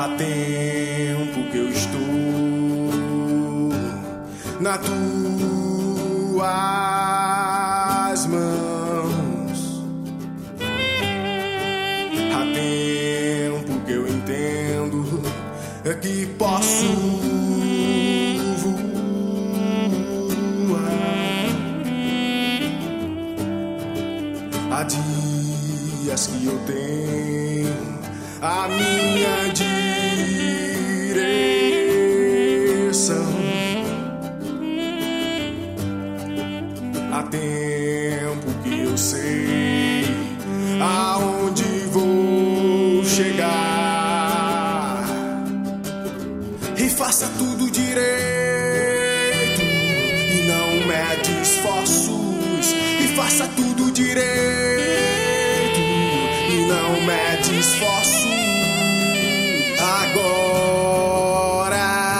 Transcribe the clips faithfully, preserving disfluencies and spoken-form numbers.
Há tempo que eu estou nas tuas mãos. Há tempo que eu entendo que posso voar. Há dias que eu tenho a minha direção. Há tempo que eu sei aonde vou chegar. E faça tudo direito e não mede esforços. E faça tudo direito e não mede esforços. Agora,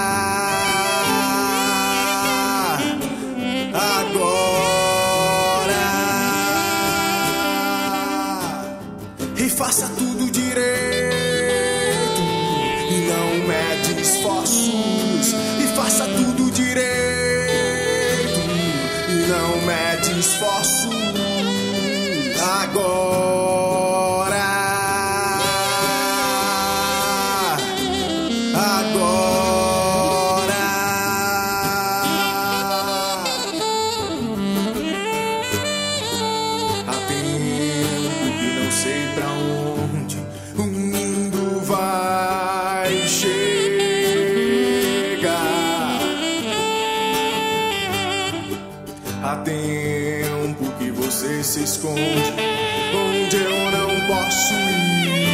agora, e faça tudo direito e não mede esforços. E faça tudo direito e não mede esforços. Agora, agora. Há tempo que não sei pra onde o mundo vai chegar. Há tempo que você se esconde onde eu não posso ir.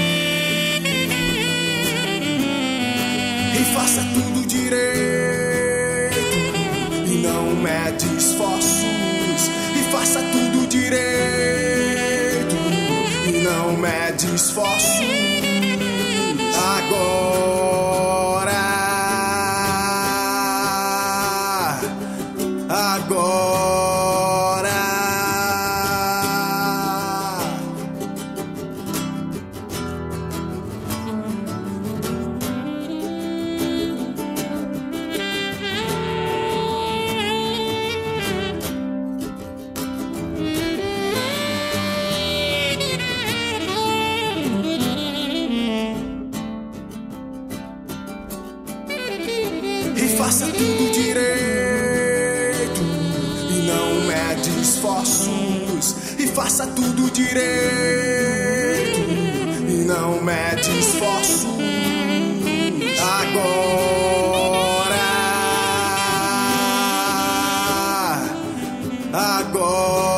E faça tudo direito e não mede esforços. E faça tudo direito e não mede esforços. Agora, agora. E faça tudo direito e não mede esforços. E faça tudo direito e não mede esforços. Agora, agora.